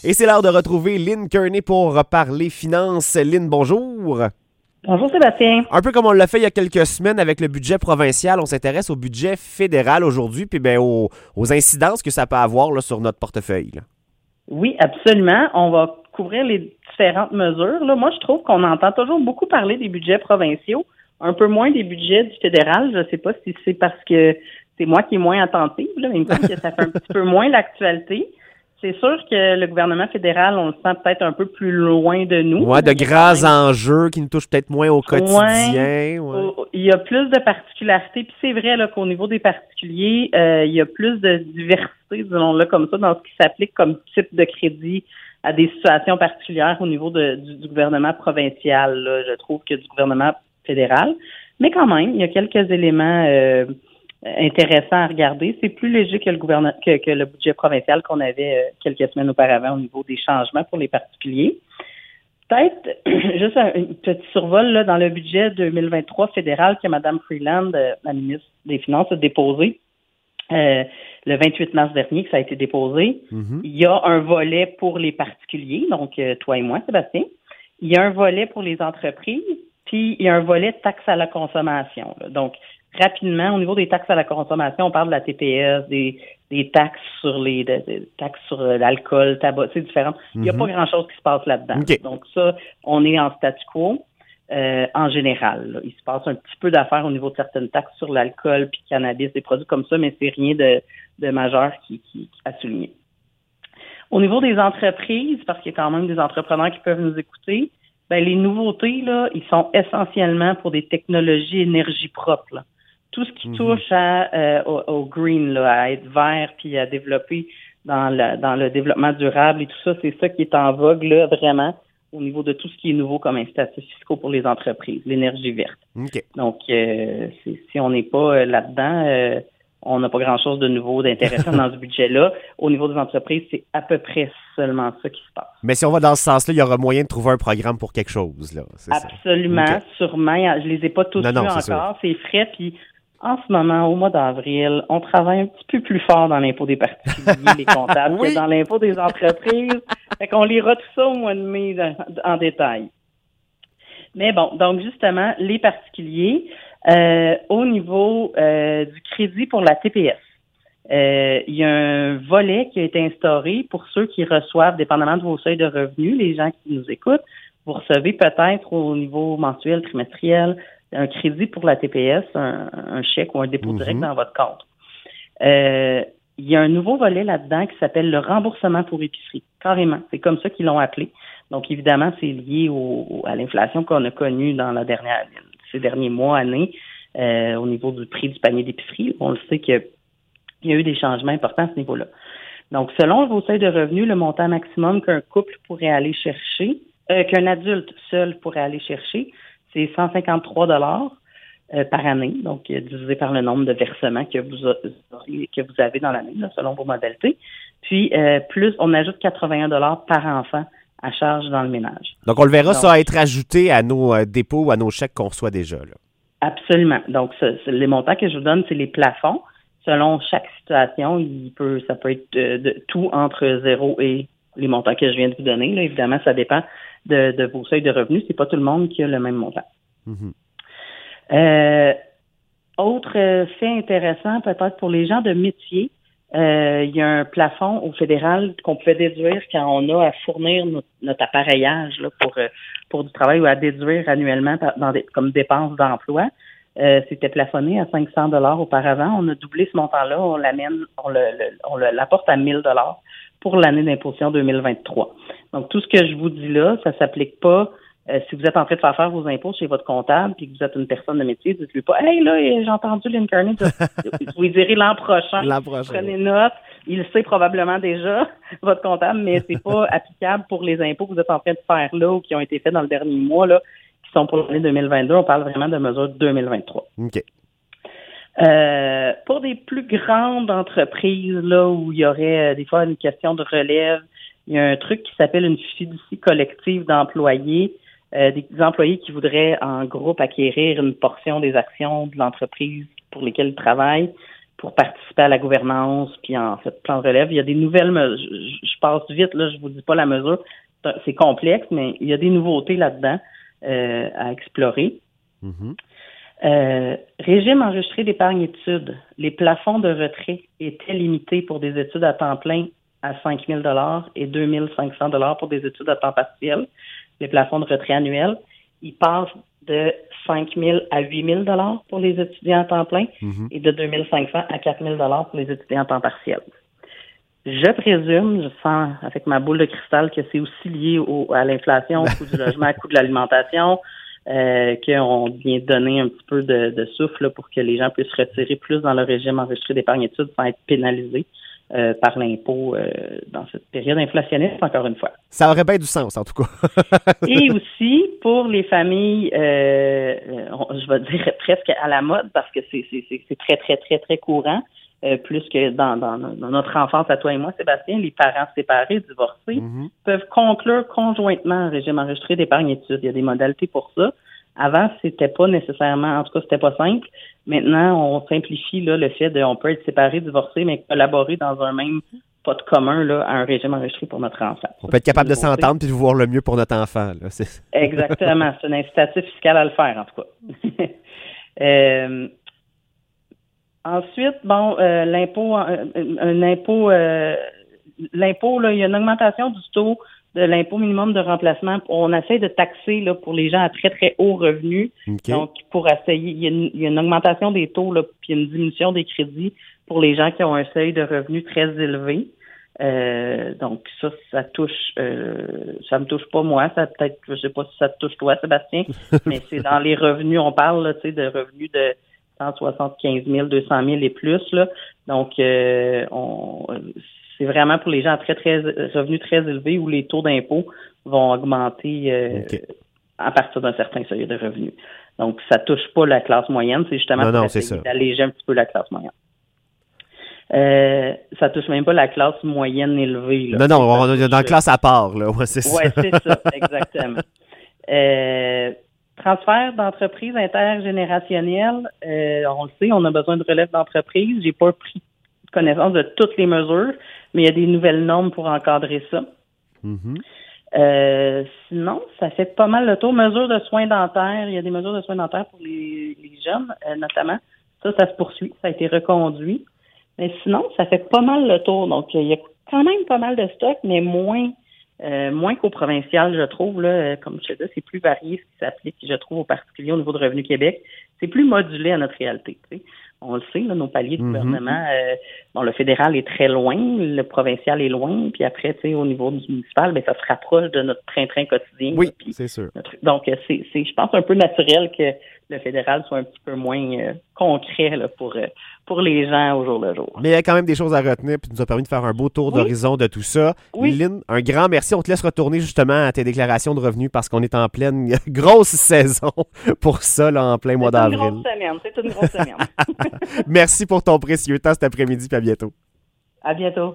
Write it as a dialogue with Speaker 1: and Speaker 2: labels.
Speaker 1: Et c'est l'heure de retrouver Lynn Kearney pour parler finances. Lynn, bonjour.
Speaker 2: Bonjour Sébastien.
Speaker 1: Un peu comme on l'a fait il y a quelques semaines avec le budget provincial, on s'intéresse au budget fédéral aujourd'hui, puis aux incidences que ça peut avoir là, sur notre portefeuille. Là.
Speaker 2: Oui, absolument. On va couvrir les différentes mesures. Là, moi, je trouve qu'on entend toujours beaucoup parler des budgets provinciaux, un peu moins des budgets du fédéral. Je ne sais pas si c'est parce que c'est moi qui est moins attentive, là, mais il me semble que ça fait un petit peu moins l'actualité. C'est sûr que le gouvernement fédéral, on le sent peut-être un peu plus loin de nous.
Speaker 1: Ouais, de grands enjeux qui nous touchent peut-être moins au quotidien. Ouais.
Speaker 2: Il y a plus de particularités. Puis c'est vrai là, qu'au niveau des particuliers, il y a plus de diversité, disons-le comme ça, dans ce qui s'applique comme type de crédit à des situations particulières au niveau du gouvernement provincial, là, je trouve, que du gouvernement fédéral. Mais quand même, il y a quelques éléments intéressant à regarder. C'est plus léger que le budget provincial qu'on avait quelques semaines auparavant au niveau des changements pour les particuliers. Peut-être juste un petit survol là, dans le budget 2023 fédéral que Mme Freeland, la ministre des Finances, a déposé le 28 mars dernier, que ça a été déposé. Mm-hmm. Il y a un volet pour les particuliers, donc toi et moi, Sébastien. Il y a un volet pour les entreprises, puis il y a un volet de taxes à la consommation. Là. Donc, rapidement, au niveau des taxes à la consommation, on parle de la TPS, des taxes sur des taxes sur l'alcool, tabac, c'est différent. Il n'y a pas grand-chose qui se passe là-dedans. Okay. Donc ça, on est en statu quo en général. Là. Il se passe un petit peu d'affaires au niveau de certaines taxes sur l'alcool puis cannabis, des produits comme ça, mais c'est rien de majeur qui a souligné. Au niveau des entreprises, parce qu'il y a quand même des entrepreneurs qui peuvent nous écouter, ben les nouveautés, là, ils sont essentiellement pour des technologies énergie propre, là. Tout ce qui touche au green, là, à être vert puis à développer dans le développement durable et tout ça, c'est ça qui est en vogue là vraiment au niveau de tout ce qui est nouveau comme incitatifs fiscaux pour les entreprises, l'énergie verte. Okay. Donc, si on n'est pas là-dedans, on n'a pas grand-chose de nouveau, d'intéressant dans ce budget-là. Au niveau des entreprises, c'est à peu près seulement ça qui se passe.
Speaker 1: Mais si on va dans ce sens-là, il y aura moyen de trouver un programme pour quelque chose, là.
Speaker 2: Absolument, okay. Sûrement. Je les ai pas tous vus encore. C'est frais, puis en ce moment, au mois d'avril, on travaille un petit peu plus fort dans l'impôt des particuliers, les comptables, que dans l'impôt des entreprises. Fait qu'on lira tout ça au mois de mai en détail. Mais bon, donc justement, les particuliers, au niveau du crédit pour la TPS, il y a un volet qui a été instauré pour ceux qui reçoivent, dépendamment de vos seuils de revenus, les gens qui nous écoutent, vous recevez peut-être au niveau mensuel, trimestriel, un crédit pour la TPS, un chèque ou un dépôt direct dans votre compte. Il y a un nouveau volet là-dedans qui s'appelle le remboursement pour épicerie. Carrément. C'est comme ça qu'ils l'ont appelé. Donc, évidemment, c'est lié à l'inflation qu'on a connue dans ces derniers mois, années, au niveau du prix du panier d'épicerie. On le sait qu'il y a eu des changements importants à ce niveau-là. Donc, selon vos seuils de revenus, le montant maximum qu'un couple pourrait aller chercher, qu'un adulte seul pourrait aller chercher, c'est 153 $ par année, donc divisé par le nombre de versements que vous avez dans l'année, là, selon vos modalités. Puis, plus, on ajoute 81 $ par enfant à charge dans le ménage.
Speaker 1: Donc, on le verra, ça va être ajouté à nos dépôts ou à nos chèques qu'on reçoit déjà, là.
Speaker 2: Absolument. Donc, les montants que je vous donne, c'est les plafonds. Selon chaque situation, ça peut être de tout entre 0 et les montants que je viens de vous donner. Là, évidemment, ça dépend de vos seuils de revenus. C'est pas tout le monde qui a le même montant. Autre fait intéressant, peut-être pour les gens de métier, il y a un plafond au fédéral qu'on pouvait déduire quand on a à fournir notre appareillage là, pour du travail ou à déduire annuellement comme dépenses d'emploi. C'était plafonné à 500 $ auparavant. On a doublé ce montant-là. On l'apporte à 1 000 $ pour l'année d'imposition 2023. Donc, tout ce que je vous dis là, ça s'applique pas si vous êtes en train de faire vos impôts chez votre comptable puis que vous êtes une personne de métier, dites-lui pas « Hey, là, j'ai entendu Lynn Kearney, vous lui direz l'an prochain. Prenez note. Il le sait probablement déjà, votre comptable, mais c'est pas applicable pour les impôts que vous êtes en train de faire là ou qui ont été faits dans le dernier mois, là, qui sont pour l'année 2022. On parle vraiment de mesures 2023.
Speaker 1: OK.
Speaker 2: Pour des plus grandes entreprises, là, où il y aurait des fois une question de relève, il y a un truc qui s'appelle une fiducie collective d'employés. Des employés qui voudraient en groupe acquérir une portion des actions de l'entreprise pour lesquelles ils travaillent pour participer à la gouvernance, puis en fait, plan de relève. Il y a des nouvelles mesures. Je je passe vite, là, je vous dis pas la mesure. C'est complexe, mais il y a des nouveautés là-dedans à explorer. Régime enregistré d'épargne études. Les plafonds de retrait étaient limités pour des études à temps plein à 5 000 et 2 500 pour des études à temps partiel. Les plafonds de retrait annuels, ils passent de 5 000 à 8 000 pour les étudiants à temps plein et de 2 500 à 4 000 pour les étudiants à temps partiel. Je présume, je sens avec ma boule de cristal que c'est aussi lié à l'inflation, au coût du logement, au coût de l'alimentation, qu'on vient donner un petit peu de souffle là, pour que les gens puissent retirer plus dans le régime enregistré d'épargne études sans être pénalisés par l'impôt dans cette période inflationniste, encore une fois.
Speaker 1: Ça aurait bien du sens, en tout cas.
Speaker 2: Et aussi, pour les familles, je vais dire presque à la mode, parce que c'est très, très, très, très courant, plus que dans notre enfance, à toi et moi, Sébastien, les parents séparés, divorcés, peuvent conclure conjointement un régime enregistré d'épargne études. Il y a des modalités pour ça. Avant, c'était pas nécessairement, en tout cas, c'était pas simple. Maintenant, on simplifie là, le fait on peut être séparé, divorcé, mais collaborer dans un même pot de commun là, à un régime enregistré pour notre enfant.
Speaker 1: On peut être capable de s'entendre et de voir le mieux pour notre enfant. Là.
Speaker 2: Exactement. C'est un incitatif fiscal à le faire, en tout cas. Ensuite, bon, l'impôt, là, il y a une augmentation du taux de l'impôt minimum de remplacement. On essaie de taxer là, pour les gens à très, très haut revenu. Okay. Donc, pour essayer, il y a une augmentation des taux, là, puis une diminution des crédits pour les gens qui ont un seuil de revenu très élevé. Donc, ça touche, ça me touche pas moi. Ça peut-être, je sais pas si ça te touche toi, Sébastien, mais c'est dans les revenus, on parle, là, tu sais, de revenus de 175 000, 200 000 et plus, là. Donc, c'est vraiment pour les gens à très, très revenus très élevés où les taux d'impôt vont augmenter à partir d'un certain seuil de revenus. Donc, ça touche pas la classe moyenne, c'est justement pour essayer d'alléger un petit peu la classe moyenne. Ça touche même pas la classe moyenne élevée. Là.
Speaker 1: Non, on est dans la classe à part, là. Ouais, c'est ça.
Speaker 2: Ouais, c'est ça, exactement. Transfert d'entreprise intergénérationnelle, on le sait, on a besoin de relève d'entreprise. J'ai pas pris connaissance de toutes les mesures, mais il y a des nouvelles normes pour encadrer ça. Sinon, ça fait pas mal le tour. Mesures de soins dentaires, il y a des mesures de soins dentaires pour les jeunes, notamment. Ça se poursuit, ça a été reconduit. Mais sinon, ça fait pas mal le tour. Donc, il y a quand même pas mal de stocks, mais moins qu'au provincial, je trouve. Là, comme je te dis, c'est plus varié ce qui s'applique, je trouve, au particulier au niveau de Revenu Québec. C'est plus modulé à notre réalité. Tu sais. On le sait, là, nos paliers de gouvernement, le fédéral est très loin, le provincial est loin, puis après, tu sais, au niveau du municipal, ça se rapproche de notre train-train quotidien.
Speaker 1: Oui, c'est sûr.
Speaker 2: Donc, c'est, je pense, un peu naturel que le fédéral soit un petit peu moins concret là, pour les gens au jour le jour.
Speaker 1: Mais il y a quand même des choses à retenir, puis nous a permis de faire un beau tour d'horizon de tout ça. Oui. Lynn, un grand merci. On te laisse retourner justement à tes déclarations de revenus parce qu'on est en pleine grosse saison pour ça, là, en plein mois d'avril.
Speaker 2: C'est une grosse semaine.
Speaker 1: Merci pour ton précieux temps cet après-midi, puis à bientôt.
Speaker 2: À bientôt.